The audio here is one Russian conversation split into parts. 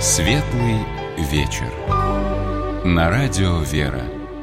Светлый вечер. На радио «Вера».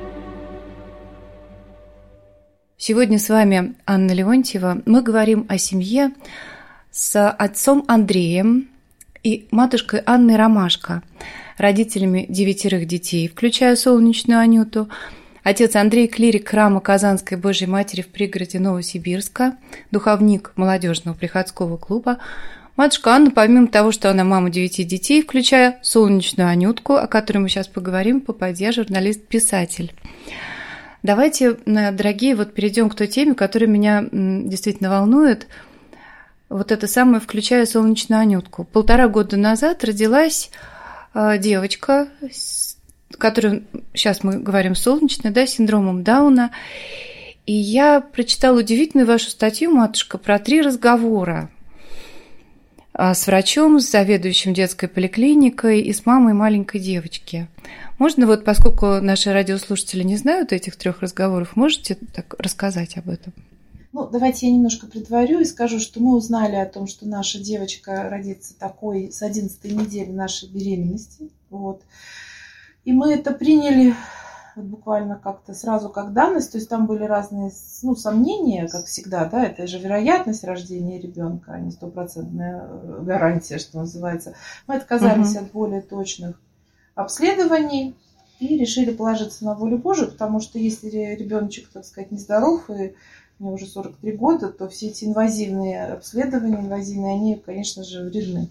Сегодня с вами Анна Леонтьева. Мы говорим о семье с отцом Андреем и матушкой Анной Ромашко, родителями 9 детей, включая солнечную Анюту. Отец Андрей – клирик храма Казанской Божьей Матери в пригороде Новосибирска, духовник молодежного приходского клуба. Матушка Анна, помимо того, что она мама 9 детей, включая солнечную Анютку, о которой мы сейчас поговорим, попадья, журналист-писатель. Давайте, дорогие, перейдем к той теме, которая меня действительно волнует. Это самое, включая солнечную Анютку. 1,5 года назад родилась девочка, которую сейчас мы говорим солнечная, с синдромом Дауна. И я прочитала удивительную вашу статью, матушка, про 3 разговора с врачом, с заведующим детской поликлиникой и с мамой маленькой девочки. Можно, поскольку наши радиослушатели не знают этих 3 разговоров, можете так рассказать об этом? Давайте я немножко предварю и скажу, что мы узнали о том, что наша девочка родится такой с 11-й недели нашей беременности. И мы это приняли буквально как-то сразу как данность, то есть там были разные сомнения, как всегда, это же вероятность рождения ребенка, а не 100% гарантия, что называется. Мы отказались от более точных обследований и решили положиться на волю Божию, потому что если ребеночек, так сказать, нездоров и мне уже 43 года, то все эти инвазивные обследования, они, конечно же, вредны.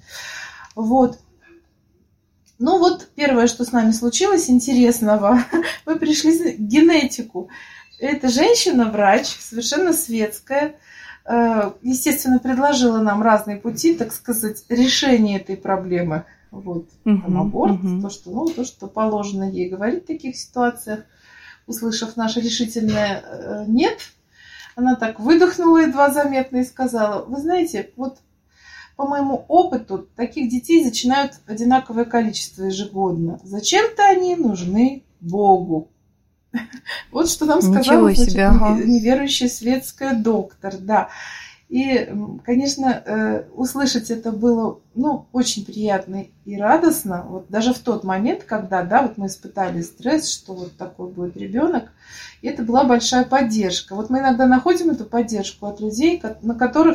Первое, что с нами случилось интересного, мы пришли в генетику. Эта женщина, врач, совершенно светская, естественно, предложила нам разные пути, так сказать, решения этой проблемы. Аборт, то, что положено ей говорить в таких ситуациях. Услышав наше решительное «нет», она так выдохнула едва заметно и сказала: вы знаете, по моему опыту, таких детей зачинают одинаковое количество ежегодно. Зачем-то они нужны Богу. Вот что нам сказала неверующая светская доктор. Да. И, конечно, услышать это было очень приятно и радостно. Даже в тот момент, когда мы испытали стресс, что такой будет ребенок, и это была большая поддержка. Мы иногда находим эту поддержку от людей, от которых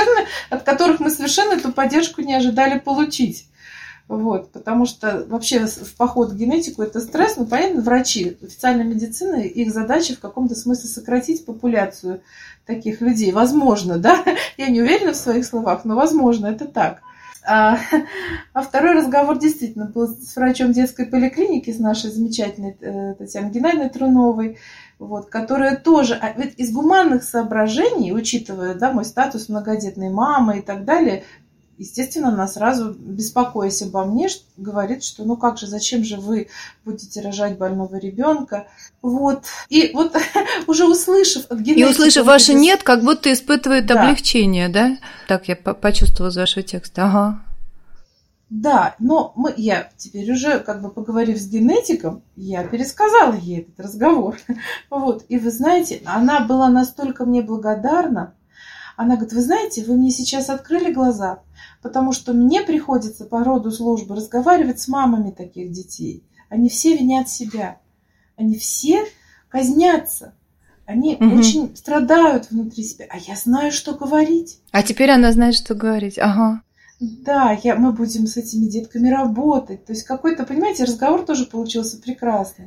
мы совершенно эту поддержку не ожидали получить. Потому что вообще в поход в генетику это стресс. Понятно, врачи, официальная медицина, их задача в каком-то смысле сократить популяцию таких людей. Возможно, я не уверена в своих словах, но возможно, это так. А второй разговор действительно был с врачом детской поликлиники, с нашей замечательной Татьяной Геннадьевной Труновой, которая тоже из гуманных соображений, учитывая мой статус многодетной мамы и так далее, естественно, она сразу, беспокоясь обо мне, говорит, что зачем же вы будете рожать больного ребенка? И уже услышав от генетики... И услышав ваше «нет», как будто испытывает облегчение, да? Так я почувствовала из вашего текста. Ага. Да, но я теперь уже, поговорив с генетиком, я пересказала ей этот разговор. И вы знаете, она была настолько мне благодарна. Она говорит: вы знаете, вы мне сейчас открыли глаза, потому что мне приходится по роду службы разговаривать с мамами таких детей. Они все винят себя. Они все казнятся. Они очень страдают внутри себя. А я знаю, что говорить. А теперь она знает, что говорить. Ага. Да, мы будем с этими детками работать. То есть какой-то, понимаете, разговор тоже получился прекрасный.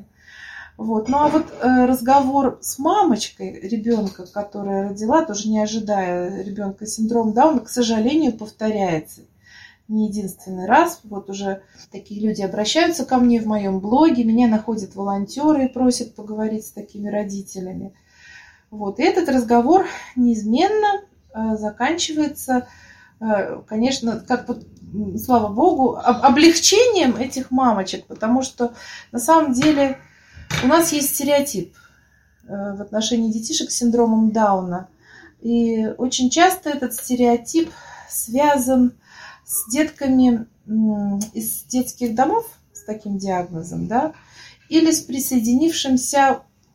Разговор с мамочкой ребенка, которая родила, тоже не ожидая ребенка с синдромом Дауна, к сожалению, повторяется не единственный раз. Уже такие люди обращаются ко мне в моем блоге, меня находят волонтеры и просят поговорить с такими родителями. И этот разговор неизменно заканчивается, конечно, слава богу, облегчением этих мамочек, потому что на самом деле у нас есть стереотип в отношении детишек с синдромом Дауна. И очень часто этот стереотип связан с детками из детских домов с таким диагнозом, или с присоединившимся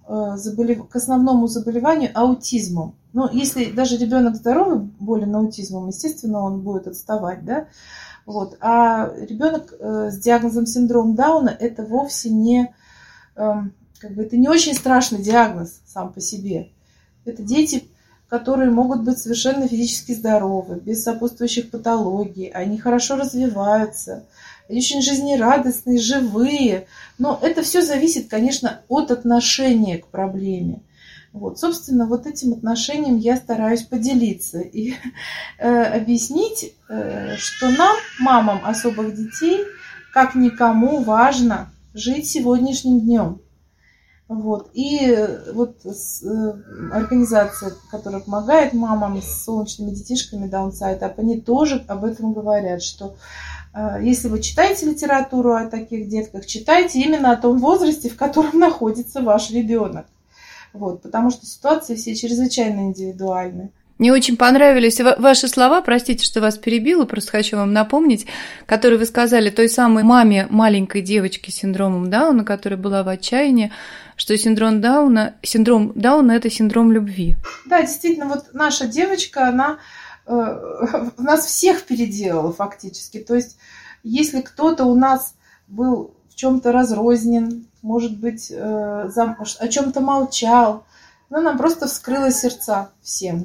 к основному заболеванию аутизмом. Но если даже ребенок здоровый болен аутизмом, естественно, он будет отставать, да? Вот. А ребенок с диагнозом синдром Дауна это вовсе не, это не очень страшный диагноз сам по себе. Это дети, которые могут быть совершенно физически здоровы, без сопутствующих патологий, они хорошо развиваются, они очень жизнерадостные, живые. Но это все зависит, конечно, от отношения к проблеме. Вот, собственно, вот этим отношением я стараюсь поделиться и объяснить, что нам, мамам особых детей, как никому важно жить сегодняшним днем. Вот. И вот организация, которая помогает мамам с солнечными детишками Даунсайд-ап, они тоже об этом говорят, что если вы читаете литературу о таких детках, читайте именно о том возрасте, в котором находится ваш ребенок. Вот, потому что ситуации все чрезвычайно индивидуальны. Мне очень понравились ваши слова, простите, что вас перебила, просто хочу вам напомнить, которые вы сказали той самой маме маленькой девочки с синдромом Дауна, которая была в отчаянии, что синдром Дауна – это синдром любви. Да, действительно, вот наша девочка, она нас всех переделала фактически. То есть, если кто-то у нас был в чем-то разрознен, может быть, о чем-то молчал, она нам просто вскрыла сердца всем.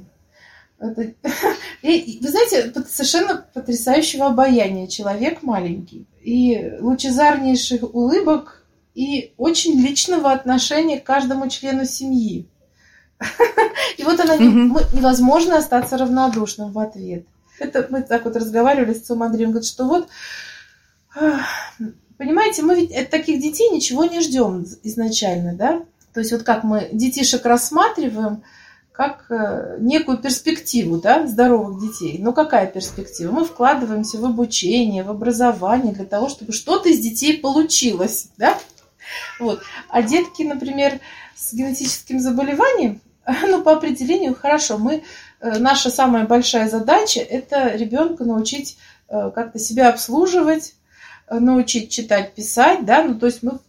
И, вы знаете, это совершенно потрясающего обаяния человек маленький. И лучезарнейших улыбок, и очень личного отношения к каждому члену семьи. И вот она невозможно остаться равнодушным в ответ. Это мы так вот разговаривали с отцом Андреем, говорит, что вот, понимаете, мы ведь от таких детей ничего не ждем изначально, да? То есть вот как мы детишек рассматриваем как некую перспективу, да, здоровых детей. Но какая перспектива? Мы вкладываемся в обучение, в образование для того, чтобы что-то из детей получилось, да? Вот. А детки, например, с генетическим заболеванием, ну, по определению, хорошо, наша самая большая задача – это ребенка научить как-то себя обслуживать, научить читать, писать, да, ну, то есть мы,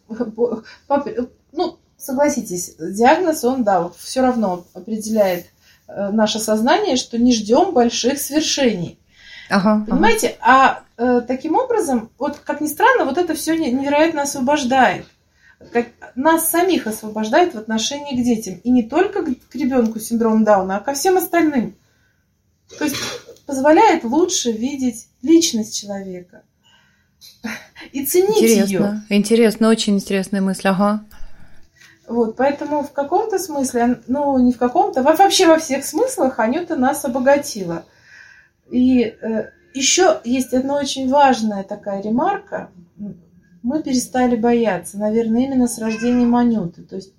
ну, согласитесь, диагноз, он, да, все равно определяет наше сознание, что не ждем больших свершений. Понимаете? А таким образом, вот как ни странно, вот это все невероятно освобождает. Нас самих освобождает в отношении к детям. И не только к ребенку с синдромом Дауна, а ко всем остальным. То есть позволяет лучше видеть личность человека и ценить ее. Интересно, очень интересная мысль, Вот, поэтому в каком-то смысле, ну не в каком-то, вообще во всех смыслах Анюта нас обогатила. И еще есть одна очень важная такая ремарка. Мы перестали бояться, наверное, именно с рождением Анюты. То есть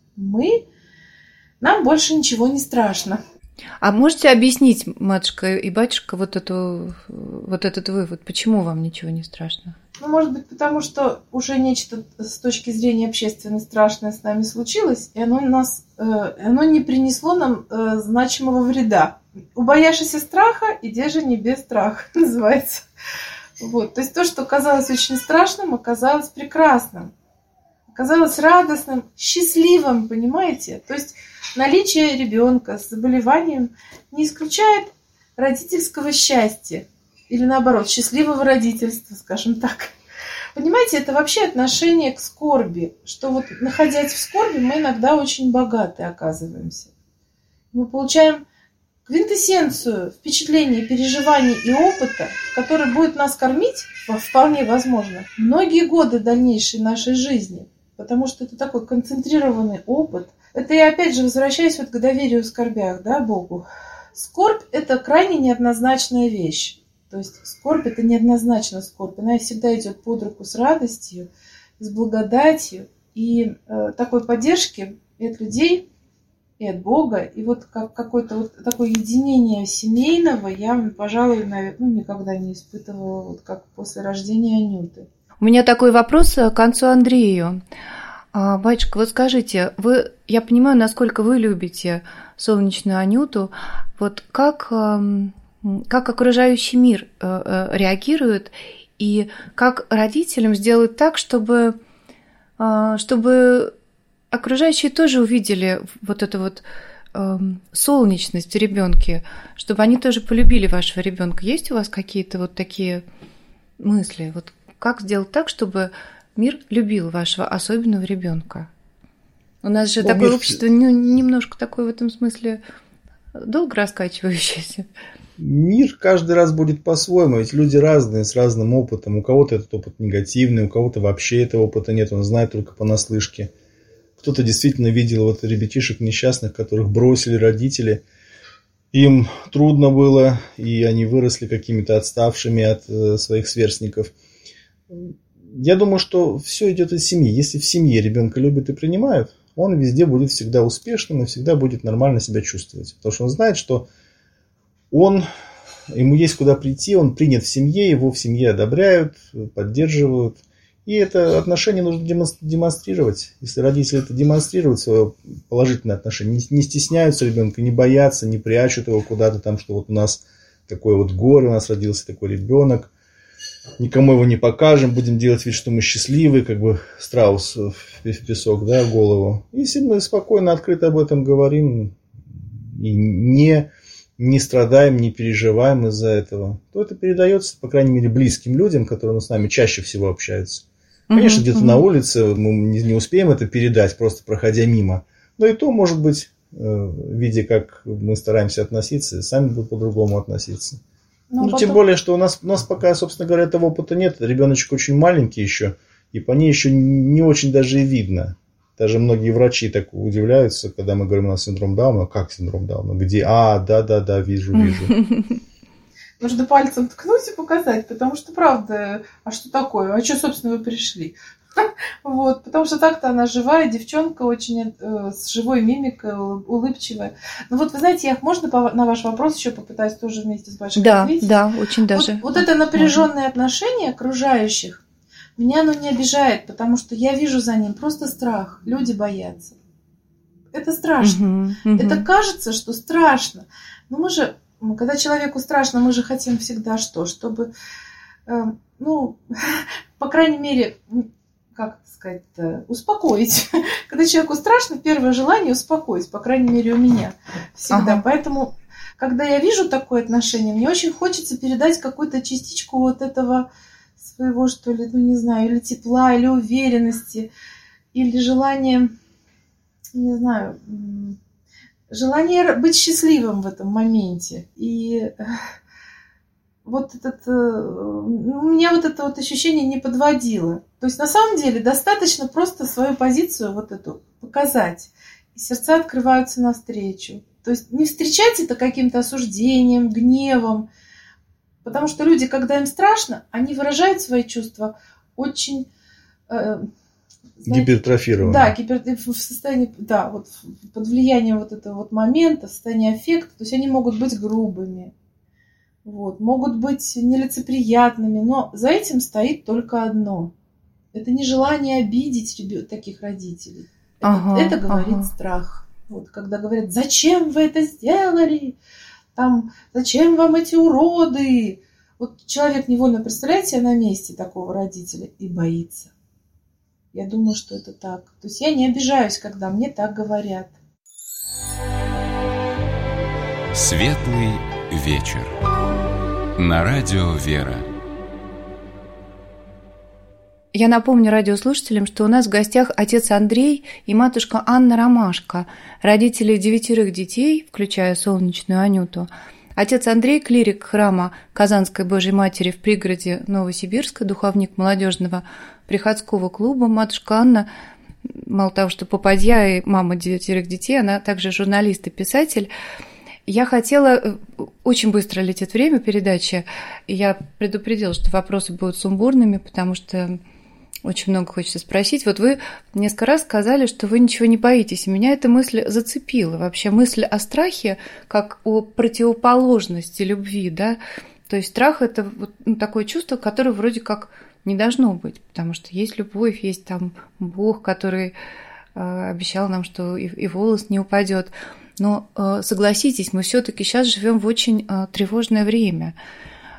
нам больше ничего не страшно. А можете объяснить, матушка и батюшка, вот этот вывод? Почему вам ничего не страшно? Ну, может быть, потому что уже нечто с точки зрения общественной страшное с нами случилось, и оно не принесло нам значимого вреда. Убоявшийся страха, иди же не без страха, называется. Вот. То есть то, что казалось очень страшным, оказалось прекрасным. Оказалось радостным, счастливым, понимаете? То есть наличие ребенка с заболеванием не исключает родительского счастья. Или наоборот, счастливого родительства, скажем так. Понимаете, это вообще отношение к скорби. Что вот находясь в скорби, мы иногда очень богаты оказываемся. Мы получаем квинтэссенцию впечатлений, переживаний и опыта, который будет нас кормить, вполне возможно, многие годы дальнейшей нашей жизни. Потому что это такой концентрированный опыт. Это я опять же возвращаюсь вот к доверию в скорбях, да, Богу. Скорбь – это крайне неоднозначная вещь. То есть скорбь – это неоднозначно скорбь. Она всегда идет под руку с радостью, с благодатью и такой поддержки и от людей, и от Бога. И вот как какое-то вот такое единение семейного я, пожалуй, никогда не испытывала, вот как после рождения Анюты. У меня такой вопрос к отцу Андрею. Батюшка, вот скажите, я понимаю, насколько вы любите солнечную Анюту. Вот как окружающий мир реагирует и как родителям сделать так, чтобы окружающие тоже увидели вот эту вот солнечность в ребенке, чтобы они тоже полюбили вашего ребенка. Есть у вас какие-то вот такие мысли? Вот как сделать так, чтобы мир любил вашего особенного ребенка? У нас же такое общество немножко такое в этом смысле долго раскачивающееся. Мир каждый раз будет по-своему, ведь люди разные, с разным опытом. У кого-то этот опыт негативный, у кого-то вообще этого опыта нет, он знает только понаслышке. Кто-то действительно видел вот ребятишек несчастных, которых бросили родители. Им трудно было, и они выросли какими-то отставшими от своих сверстников. Я думаю, что все идет из семьи. Если в семье ребенка любят и принимают, он везде будет всегда успешным и всегда будет нормально себя чувствовать. Потому что он знает, что ему есть куда прийти, он принят в семье, его в семье одобряют, поддерживают. И это отношение нужно демонстрировать. Если родители это демонстрируют, свое положительное отношение, не стесняются ребенка, не боятся, не прячут его куда-то там, что вот у нас такое вот горе, у нас родился такой ребенок, никому его не покажем, будем делать вид, что мы счастливы, как бы страус в песок, да, в голову. Если мы спокойно, открыто об этом говорим и не страдаем, не переживаем из-за этого, то это передается, по крайней мере, близким людям, которые с нами чаще всего общаются. Конечно, где-то на улице мы не успеем это передать, просто проходя мимо. Но и то, может быть, видя, как мы стараемся относиться, сами будут по-другому относиться. Потом... Тем более, что у нас пока, собственно говоря, этого опыта нет. Ребеночек очень маленький еще, и по ней еще не очень даже и видно. Даже многие врачи так удивляются, когда мы говорим, у нас синдром Дауна. Как синдром Дауна? Где? Да, вижу. Нужно пальцем ткнуть и показать, потому что, правда, а что такое? А что, собственно, вы пришли? Вот, потому что так-то она живая, девчонка, очень с живой мимикой, улыбчивая. Ну вот, вы знаете, можно на ваш вопрос еще попытаюсь тоже вместе с Башей ответить? Да, очень даже. Вот это напряженное отношение окружающих, меня оно не обижает, потому что я вижу за ним просто страх. Люди боятся. Это страшно. Это кажется, что страшно. Но когда человеку страшно, мы же хотим всегда что? Чтобы, по крайней мере, как сказать-то, успокоить. Когда человеку страшно, первое желание успокоить, по крайней мере, у меня всегда. Поэтому, когда я вижу такое отношение, мне очень хочется передать какую-то частичку вот этого своего, что ли, не знаю, или тепла, или уверенности, или желание, не знаю, желание быть счастливым в этом моменте. И вот меня вот это вот ощущение не подводило. То есть на самом деле достаточно просто свою позицию вот эту показать. И сердца открываются навстречу. То есть не встречать это каким-то осуждением, гневом. Потому что люди, когда им страшно, они выражают свои чувства очень... гипертрофированно. Да, в состоянии, да, вот под влиянием вот этого вот момента, в состоянии аффекта. То есть они могут быть грубыми, вот, могут быть нелицеприятными, но за этим стоит только одно. Это не желание обидеть таких родителей. Это говорит страх. Вот, когда говорят, зачем вы это сделали? Там, зачем вам эти уроды? Вот человек невольно представляет себя на месте такого родителя и боится. Я думаю, что это так. То есть я не обижаюсь, когда мне так говорят. Светлый вечер. На радио «Вера». Я напомню радиослушателям, что у нас в гостях отец Андрей и матушка Анна Ромашка, родители 9 детей, включая солнечную Анюту. Отец Андрей – клирик храма Казанской Божьей Матери в пригороде Новосибирска, духовник молодежного приходского клуба. Матушка Анна, мало того, что попадья и мама 9 детей, она также журналист и писатель. Я хотела... Очень быстро летит время передачи, и я предупредила, что вопросы будут сумбурными, потому что очень много хочется спросить. Вот вы несколько раз сказали, что вы ничего не боитесь, и меня эта мысль зацепила. Вообще мысль о страхе как о противоположности любви, да? То есть страх – это вот такое чувство, которое вроде как не должно быть, потому что есть любовь, есть там Бог, который обещал нам, что и волос не упадет. Но согласитесь, мы все-таки сейчас живем в очень тревожное время.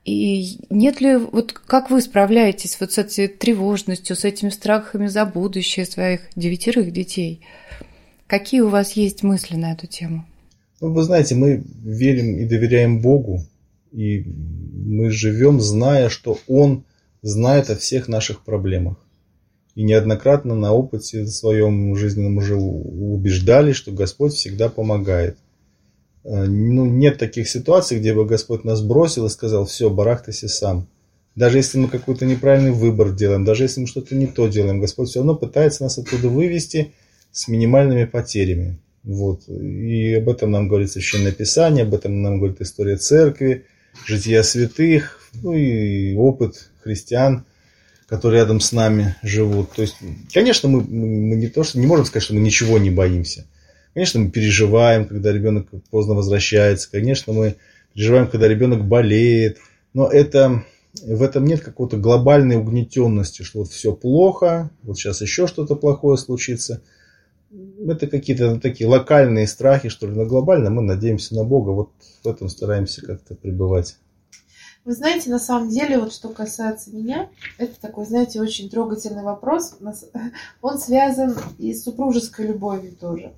И нет ли, вот как вы справляетесь вот с этой тревожностью, с этими страхами за будущее своих 9 детей? Какие у вас есть мысли на эту тему? Ну, вы знаете, мы верим и доверяем Богу, и мы живем, зная, что Он знает о всех наших проблемах. И неоднократно на опыте своем жизненном уже убеждались, что Господь всегда помогает. Ну, нет таких ситуаций, где бы Господь нас бросил и сказал: все, барахтайся сам. Даже если мы какой-то неправильный выбор делаем, даже если мы что-то не то делаем, Господь все равно пытается нас оттуда вывести с минимальными потерями. Вот. И об этом нам говорит Священное Писание, об этом нам говорит история церкви, жития святых, ну и опыт христиан, которые рядом с нами живут. То есть, конечно, мы не можем сказать, что мы ничего не боимся. Конечно, мы переживаем, когда ребенок поздно возвращается. Конечно, мы переживаем, когда ребенок болеет. Но в этом нет какой-то глобальной угнетенности, что вот все плохо, вот сейчас еще что-то плохое случится. Это какие-то такие локальные страхи, что ли. Но глобально мы надеемся на Бога. Вот в этом стараемся как-то пребывать. Вы знаете, на самом деле, вот что касается меня, это такой, знаете, очень трогательный вопрос. Он связан и с супружеской любовью тоже.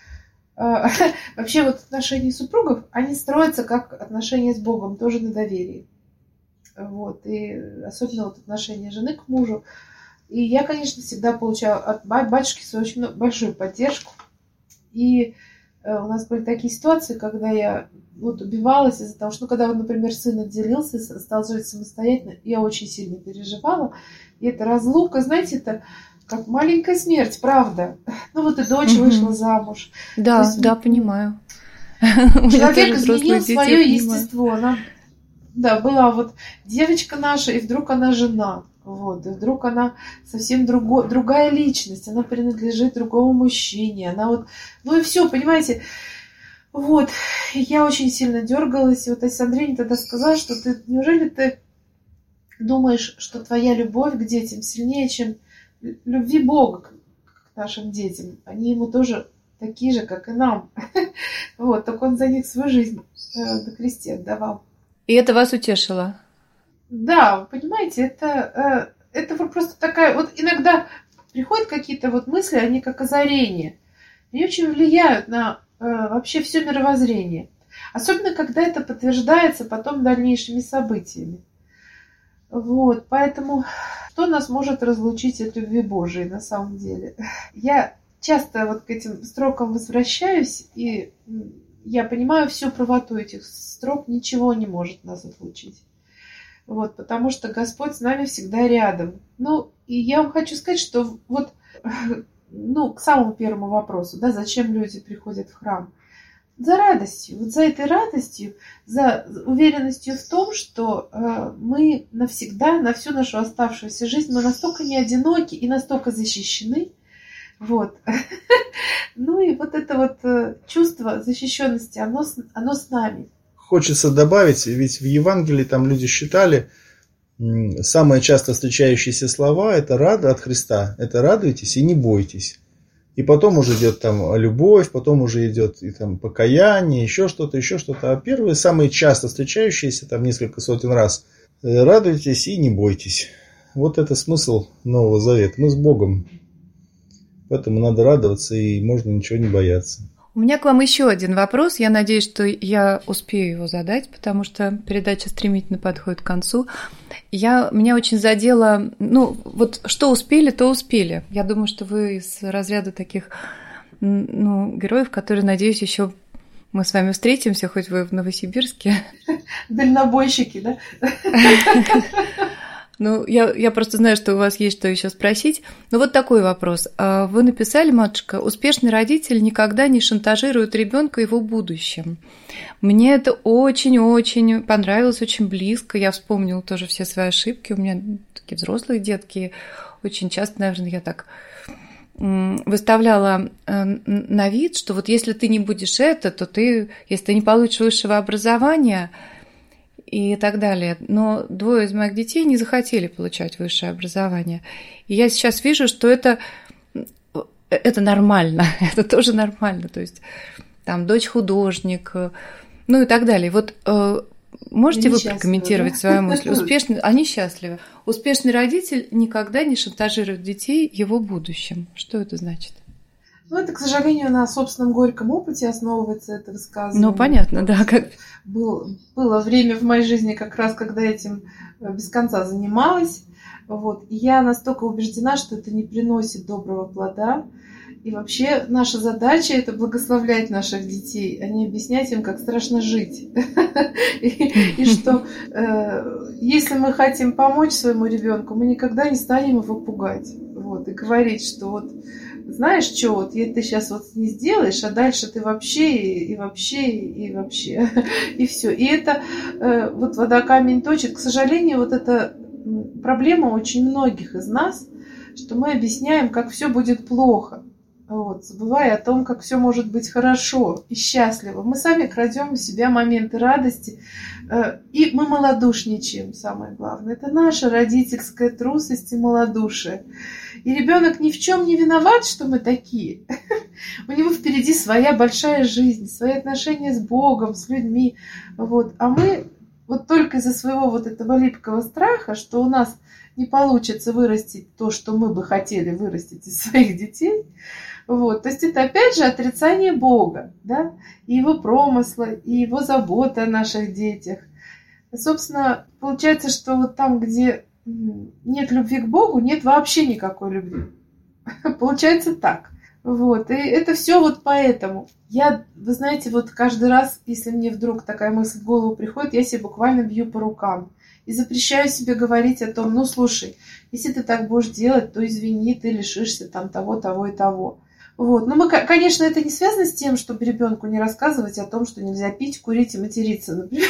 Вообще вот отношения супругов, они строятся как отношения с Богом, тоже на доверии. Вот. И особенно вот отношения жены к мужу. И я, конечно, всегда получала от батюшки свою очень большую поддержку. И у нас были такие ситуации, когда я вот убивалась из-за того, что, когда, например, сын отделился, стал жить самостоятельно, я очень сильно переживала. И эта разлука, знаете, это как маленькая смерть, правда. Ну вот и дочь вышла замуж. Да, есть, да, понимаю. Человек изменил свое естество. Она, да, была вот девочка наша, и вдруг она жена. Вот, и вдруг она совсем другая личность. Она принадлежит другому мужчине. Она вот, ну и все, понимаете. Вот, и я очень сильно дергалась. И вот Андрей тогда сказал, что неужели ты думаешь, что твоя любовь к детям сильнее, чем любви Бога к нашим детям. Они ему тоже такие же, как и нам. Вот, только он за них свою жизнь на кресте отдавал. И это вас утешило? Да, понимаете, это вот просто такая... Вот иногда приходят какие-то вот мысли, они как озарение. Они очень влияют на вообще все мировоззрение. Особенно, когда это подтверждается потом дальнейшими событиями. Вот, поэтому что нас может разлучить от любви Божией на самом деле? Я часто вот к этим строкам возвращаюсь, и я понимаю всю правоту этих строк, ничего не может нас отлучить. Вот, потому что Господь с нами всегда рядом. Ну, и я вам хочу сказать, что вот, ну, к самому первому вопросу, да, зачем люди приходят в храм? За радостью, вот за этой радостью, за уверенностью в том, что мы навсегда, на всю нашу оставшуюся жизнь, мы настолько не одиноки и настолько защищены. Вот. Ну и вот это вот чувство защищенности, оно с нами. Хочется добавить, ведь в Евангелии там люди считали, самые часто встречающиеся слова это от Христа, это радуйтесь и не бойтесь. И потом уже идет там любовь, потом уже идет и там покаяние, еще что-то. А первые, самые часто встречающиеся, там несколько сотен раз, радуйтесь и не бойтесь. Вот это смысл Нового Завета. Мы с Богом. Поэтому надо радоваться и можно ничего не бояться. У меня к вам еще один вопрос. Я надеюсь, что я успею его задать, потому что передача стремительно подходит к концу. Меня очень задело, ну, вот что успели, то успели. Я думаю, что вы из разряда таких, ну, героев, которые, надеюсь, еще мы с вами встретимся, хоть вы в Новосибирске. Дальнобойщики, да? Ну, я просто знаю, что у вас есть что еще спросить. Но вот такой вопрос. Вы написали, матушка, успешный родитель никогда не шантажирует ребенка его будущим. Мне это очень-очень понравилось, очень близко. Я вспомнила тоже все свои ошибки. У меня такие взрослые детки. Очень часто, наверное, я так выставляла на вид, что вот если ты не будешь это, то если ты не получишь высшего образования и так далее. Но 2 из моих детей не захотели получать высшее образование. И я сейчас вижу, что это нормально, это тоже нормально. То есть там дочь художник, ну и так далее. Вот Можете вы прокомментировать свою мысль? Они счастливы. Успешный родитель никогда не шантажирует детей его будущим. Что это значит? Ну, это, к сожалению, на собственном горьком опыте основывается это высказывание. Ну, понятно, да. Было время в моей жизни как раз, когда этим без конца занималась. Вот. И я настолько убеждена, что это не приносит доброго плода. И вообще наша задача – это благословлять наших детей, а не объяснять им, как страшно жить. И что если мы хотим помочь своему ребенку, мы никогда не станем его пугать. И говорить, что вот знаешь что, вот ты сейчас вот не сделаешь, а дальше ты вообще, и все. И это вот вода камень точит. К сожалению, вот эта проблема очень многих из нас, что мы объясняем, как все будет плохо, забывая о том, как все может быть хорошо и счастливо. Мы сами крадем у себя моменты радости, и мы малодушничаем, самое главное. Это наша родительская трусость и малодушие. И ребенок ни в чем не виноват, что мы такие. У него впереди своя большая жизнь, свои отношения с Богом, с людьми. А мы вот только из-за своего вот этого липкого страха, что у нас не получится вырастить то, что мы бы хотели вырастить из своих детей. То есть это опять же отрицание Бога, да, и Его промысла, и Его заботы о наших детях. И, собственно, получается, что вот там, где нет любви к Богу, нет вообще никакой любви. Получается так. И это все вот поэтому. Вы знаете, вот каждый раз, если мне вдруг такая мысль в голову приходит, я себе буквально бью по рукам. И запрещаю себе говорить о том, слушай, если ты так будешь делать, то извини, ты лишишься там того, того и того. Но мы, конечно, это не связано с тем, чтобы ребенку не рассказывать о том, что нельзя пить, курить и материться, например.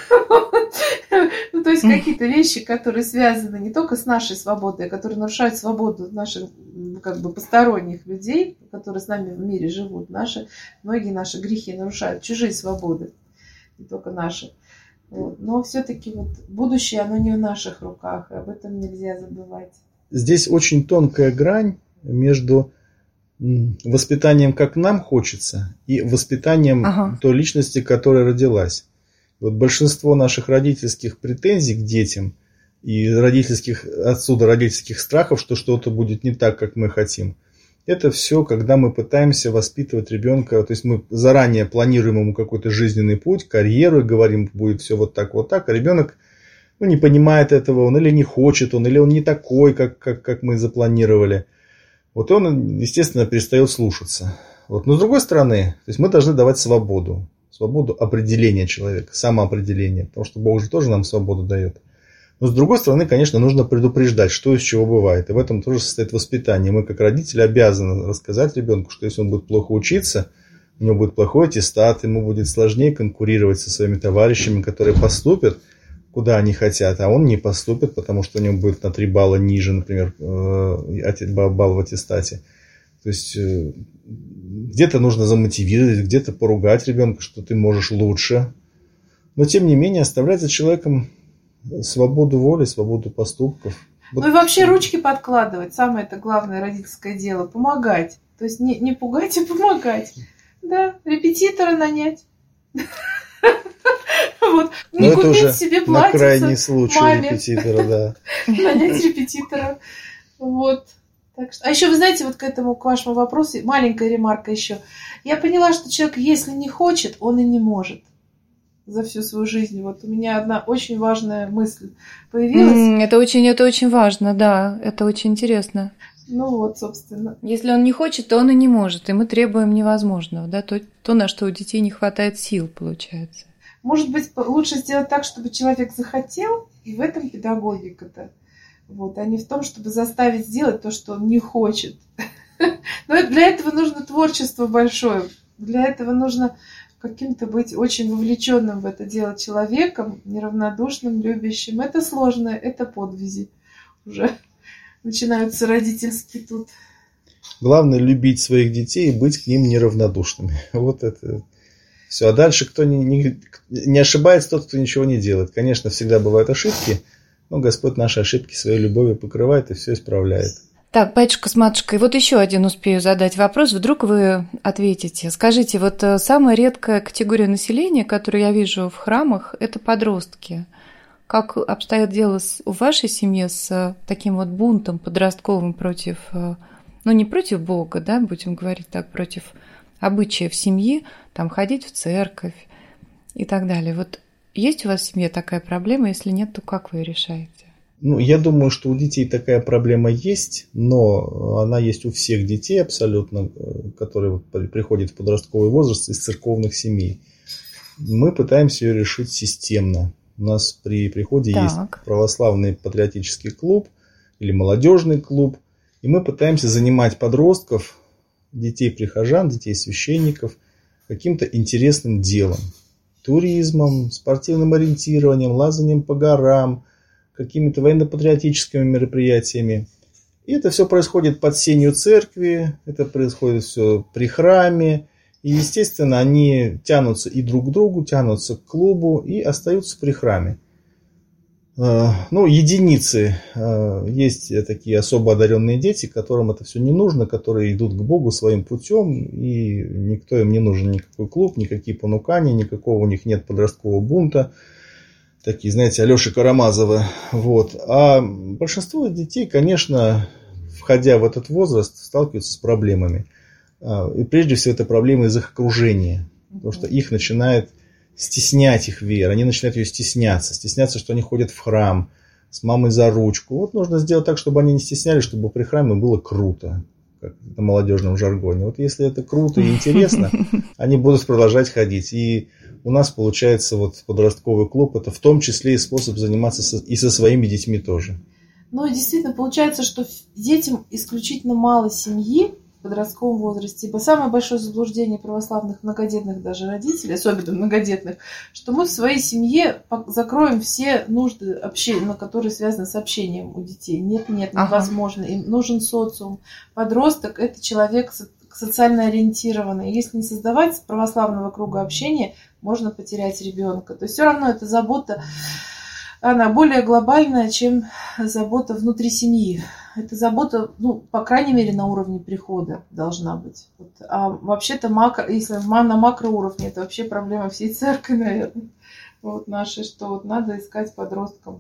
То есть какие-то вещи, которые связаны не только с нашей свободой, а которые нарушают свободу наших посторонних людей, которые с нами в мире живут. Многие наши грехи нарушают чужие свободы, не только наши. Но все-таки будущее, оно не в наших руках, и об этом нельзя забывать. Здесь очень тонкая грань между воспитанием, как нам хочется, и воспитанием той личности, которая родилась. Большинство наших родительских претензий к детям и отсюда родительских страхов, что что-то будет не так, как мы хотим, это все, когда мы пытаемся воспитывать ребенка, то есть мы заранее планируем ему какой-то жизненный путь, карьеру, и говорим, будет все вот так, а ребенок не понимает этого, он или не хочет, или он не такой, как мы запланировали. Он, естественно, перестает слушаться. Но с другой стороны, то есть мы должны давать свободу определения человека, самоопределения, потому что Бог же тоже нам свободу дает. Но с другой стороны, конечно, нужно предупреждать, что из чего бывает. И в этом тоже состоит воспитание. Мы, как родители, обязаны рассказать ребенку, что если он будет плохо учиться, у него будет плохой аттестат, ему будет сложнее конкурировать со своими товарищами, которые поступят, куда они хотят, а он не поступит, потому что у него будет на 3 балла ниже, например, балл в аттестате. То есть где-то нужно замотивировать, где-то поругать ребенка, что ты можешь лучше. Но тем не менее оставлять за человеком свободу воли, свободу поступков. И вообще ручки подкладывать. Самое это главное родительское дело. Помогать. То есть не пугать, а помогать. Да, репетитора нанять. Не купить себе платьице. На крайний случай репетитора, да. Нанять репетитора. Так что, а еще, вы знаете, к вашему вопросу, маленькая ремарка еще. Я поняла, что человек, если не хочет, он и не может за всю свою жизнь. У меня одна очень важная мысль появилась. Это очень важно, да, это очень интересно. Собственно. Если он не хочет, то он и не может, и мы требуем невозможного, да, то, на что у детей не хватает сил, получается. Может быть, лучше сделать так, чтобы человек захотел, и в этом педагогика-то. А не в том, чтобы заставить сделать то, что он не хочет. Но для этого нужно творчество большое. Для этого нужно каким-то быть очень вовлеченным в это дело человеком, неравнодушным, любящим. Это сложно, это подвиги уже начинаются родительские тут. Главное любить своих детей и быть к ним неравнодушными. Это все. А дальше кто не ошибается, тот, кто ничего не делает. Конечно, всегда бывают ошибки, но Господь наши ошибки своей любовью покрывает и все исправляет. Так, батюшка с матушкой, вот еще один успею задать вопрос, вдруг вы ответите. Скажите, вот самая редкая категория населения, которую я вижу в храмах, это подростки. Как обстоят дела в вашей семье с таким вот бунтом подростковым против, ну не против Бога, да, будем говорить так, против обычаев семьи, там ходить в церковь и так далее. Вот есть у вас в семье такая проблема? Если нет, то как вы ее решаете? Ну, я думаю, что у детей такая проблема есть, но она есть у всех детей абсолютно, которые приходят в подростковый возраст из церковных семей. Мы пытаемся ее решить системно. У нас при приходе есть православный патриотический клуб или молодежный клуб, и мы пытаемся занимать подростков, детей прихожан, детей священников каким-то интересным делом. Туризмом, спортивным ориентированием, лазанием по горам, какими-то военно-патриотическими мероприятиями. И это все происходит под сенью церкви, это происходит все при храме. И, естественно, они тянутся и друг к другу, тянутся к клубу и остаются при храме. Ну, единицы. Есть такие особо одаренные дети, которым это все не нужно, которые идут к Богу своим путем, и никто им не нужен, никакой клуб, никакие понукания, никакого у них нет подросткового бунта. Такие, знаете, Алеши Карамазовы. Вот. А большинство детей, конечно, входя в этот возраст, сталкиваются с проблемами. И прежде всего это проблемы из их окружения. Потому что их начинает стеснять их вера. Они начинают ее стесняться. Стесняться, что они ходят в храм с мамой за ручку. Вот нужно сделать так, чтобы они не стеснялись, чтобы при храме было круто. Как на молодежном жаргоне. Вот если это круто и интересно, они будут продолжать ходить. И у нас получается вот подростковый клуб, это в том числе и способ заниматься и со своими детьми тоже. Ну и действительно получается, что детям исключительно мало семьи в подростковом возрасте. Ибо самое большое заблуждение православных многодетных даже родителей, особенно многодетных, что мы в своей семье закроем все нужды общения, которые связаны с общением у детей. Нет, невозможно. Им нужен социум. Подросток – это человек социально ориентированный. Если не создавать православного круга общения, можно потерять ребенка. То есть все равно эта забота, она более глобальная, чем забота внутри семьи. Это забота, ну, по крайней мере, на уровне прихода должна быть. Вот. А вообще-то, если на макроуровне, это вообще проблема всей церкви, наверное, вот нашей, что вот надо искать подросткам,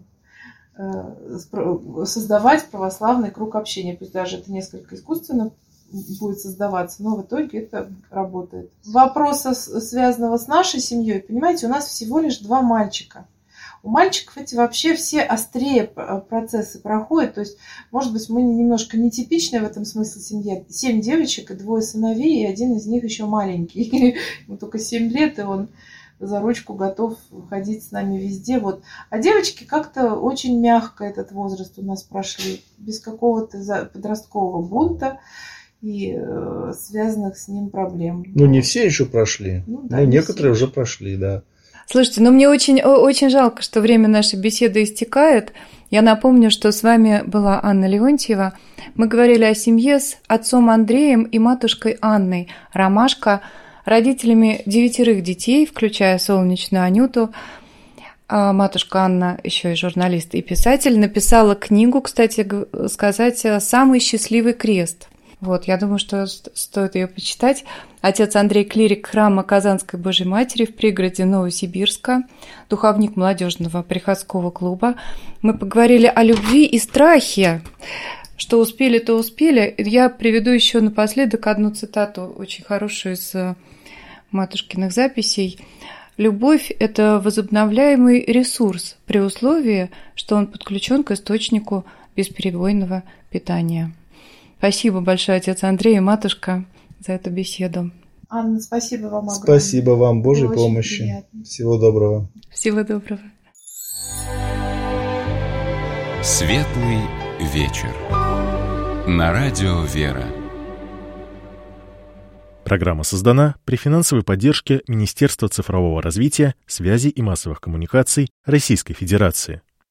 создавать православный круг общения. Пусть даже это несколько искусственно будет создаваться, но в итоге это работает. Вопроса, связанного с нашей семьей, понимаете, у нас всего лишь 2 мальчика. У мальчиков эти вообще все острее процессы проходят. То есть, может быть, мы немножко нетипичная в этом смысле семья. 7 девочек и 2 сыновей, и один из них еще маленький. Ему только 7 лет, и он за ручку готов ходить с нами везде. Вот. А девочки как-то очень мягко этот возраст у нас прошли. Без какого-то подросткового бунта и связанных с ним проблем. Ну, не все еще прошли. Ну, да, некоторые уже прошли, да. Слушайте, ну мне очень жалко, что время нашей беседы истекает. Я напомню, что с вами была Анна Леонтьева. Мы говорили о семье с отцом Андреем и матушкой Анной Ромашко, родителями 9 детей, включая солнечную Анюту. А матушка Анна еще и журналист и писатель. Написала книгу, кстати сказать, «Самый счастливый крест». Вот, я думаю, что стоит ее почитать. Отец Андрей – клирик храма Казанской Божьей Матери в пригороде Новосибирска, духовник молодежного приходского клуба. Мы поговорили о любви и страхе. Что успели, то успели. Я приведу еще напоследок одну цитату, очень хорошую из матушкиных записей. «Любовь – это возобновляемый ресурс при условии, что он подключен к источнику бесперебойного питания». Спасибо большое, отец Андрей и матушка, за эту беседу. Анна, спасибо вам огромное. Спасибо вам, Божьей помощи. Приятно. Всего доброго. Всего доброго. Светлый вечер. На радио «Вера». Программа создана при финансовой поддержке Министерства цифрового развития, связи и массовых коммуникаций Российской Федерации.